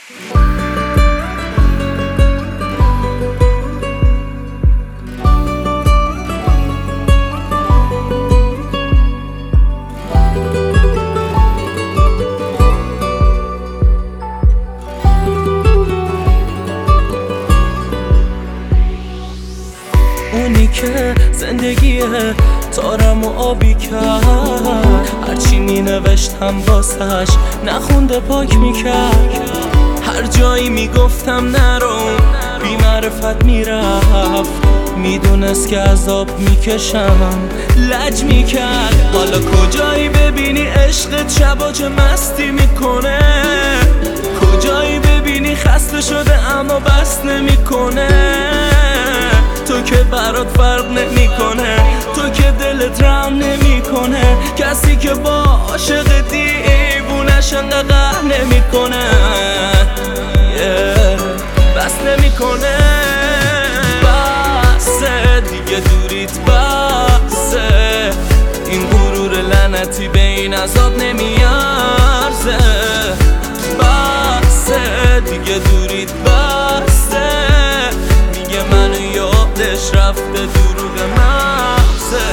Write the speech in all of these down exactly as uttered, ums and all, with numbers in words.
اونی که زندگیه تارم و آبی کرد، هرچی می نوشتم واسش نخونده پاک میکرد. هر جایی میگفتم نرو بی معرفت میرفت، میدونست که عذاب میکشم لج میکرد. حالا کجایی ببینی عشقت شبا چه مستی میکنه، کجایی ببینی خسته شده اما بس نمیکنه. تو که برات فرق نمیکنه، تو که دلت رحم نمیکنه، کسی که با عاشق دیوونش انقدر قهر نمیکنه yeah. بس نمیکنه، بسه دیگه دوریت بسه، این غرور لعنتی به این عذاب نمیارزه. بسه دیگه دوریت بسه، میگه منو یادش رفته دروغ مغزه.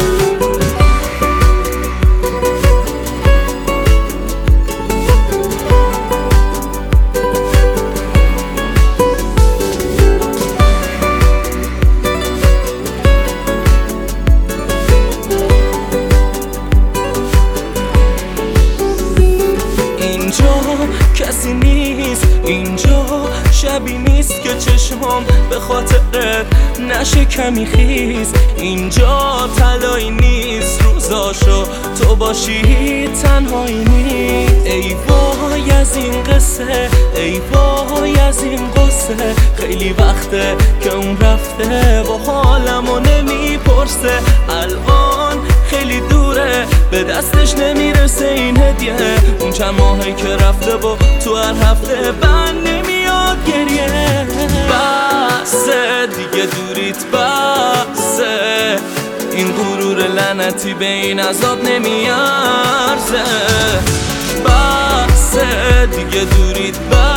کسی نیست اینجا، شبی نیست که چشمام به خاطرت نشه کمی خیز. اینجا طلایی نیست روزاشو تو باشی تنهایی نیست. ای وای از این قصه، ای وای از این قصه، خیلی وقته که اون رفته با حالمو نمیپرسه. الان خیلی دوره به دستش نمیرسه این هدیه، اون چند ماهی که رفته و تو هر هفته بند نمیاد گریه. بسه دیگه دوریت بسه، این غرور لعنتی به این عذاب نمیارزه. بسه دیگه دوریت بسه.